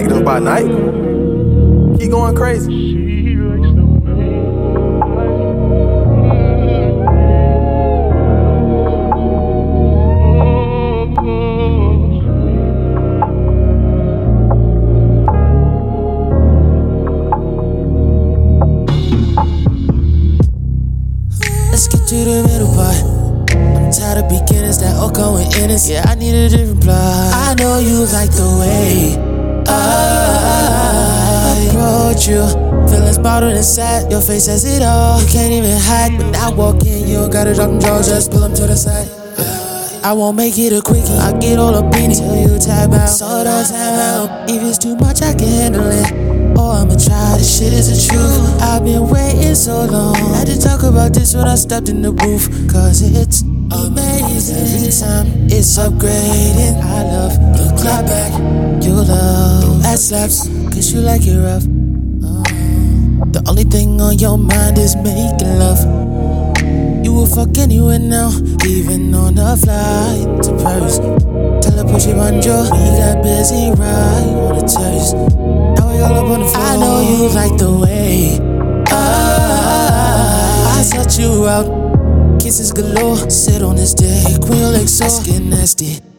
active by night. Keep going crazy. Let's get to the middle part. I'm tired of beginners that all going innocent. Yeah, I need a different plot. I know you like the way I approach you. Feelings bottled inside, your face says it all. You can't even hide. When I walk in, you don't gotta drop them drawers, just pull them to the side. I won't make it a quickie, I get all up in it till you tap out. So don't tap out. If it's too much, I can handle it. Or I'ma try, this shit is the truth. I've been waiting so long. I had to talk about this when I stepped in the booth. Cause it's amazing. Every time it's upgrading. I love the clap back. You love that slaps, cause you like it rough. The only thing on your mind is making love. You will fuck anywhere now, even on a flight to Paris. Tell her push it on Joe. We got busy right on the terrace. Now we all up on the floor. I know you like the way I set you out. Kisses galore, sit on this dick, real exhaust, get nasty.